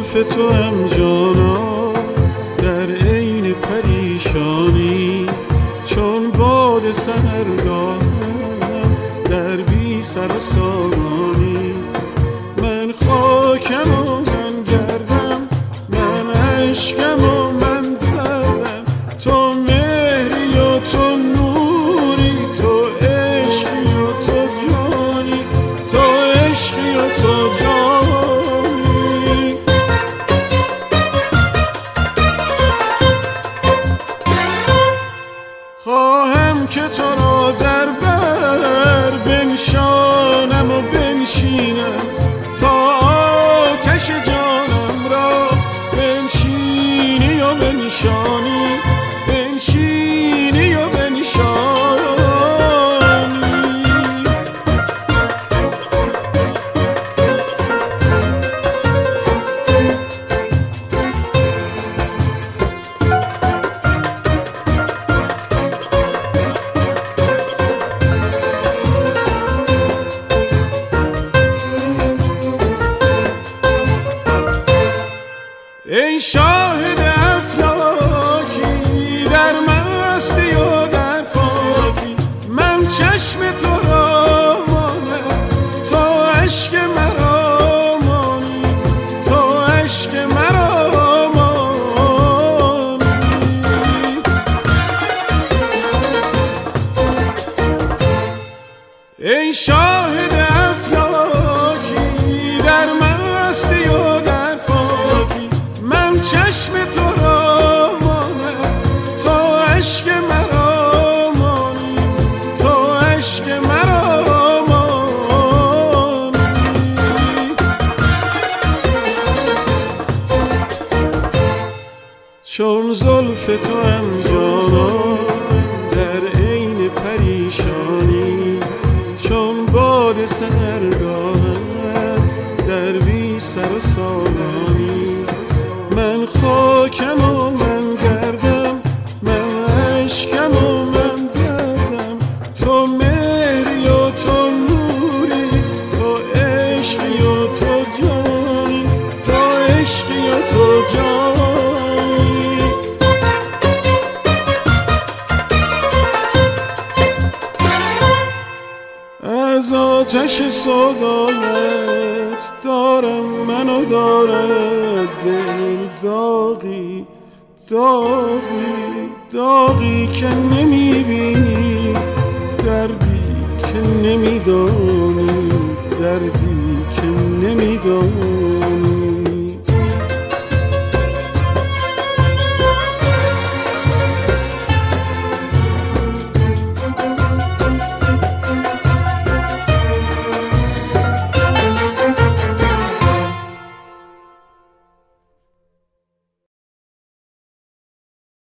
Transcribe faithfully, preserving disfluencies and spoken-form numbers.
زلف تو هم جانا در عین پریشانی، چون باد سحرگاهم در بی سر و سامانی. من خاکم و من گردم، من عشقم و من دردم، تو مهری و تو نوری، تو عشقی و تو جانی، تو عشقی و تو جانی. خواهم که تو را در بر بنشانم و بنشینم، تا آتش جانم را بنشینی و بنشانی، بنشینی و بنشانی. ای شاهد افلاکی در مستی و در پاکی، من چشم تو را مانم، تو عشق مرا مانی، تو عشق مرا مانی. ای شاهد افلاکی در مستی و در پاکی، من چشم تو را مانم، تو عشق مرا مانی، تو عشق مرا مانی. چون زلف تو هم جانا در عین پریشانی، چون باد سحرگاهم در بی سر و سامانی. من خاکم و من گردم، من عشقم و من دردم، تو مهری و تو نوری، تو عشقی و تو جانی، تو عشقی و تو جانی. از آتش صدایت دارم منو دارد دل داغی، داغی، داغی که نمیبینی، دردی که نمیدانی، دردی که نمیدانی.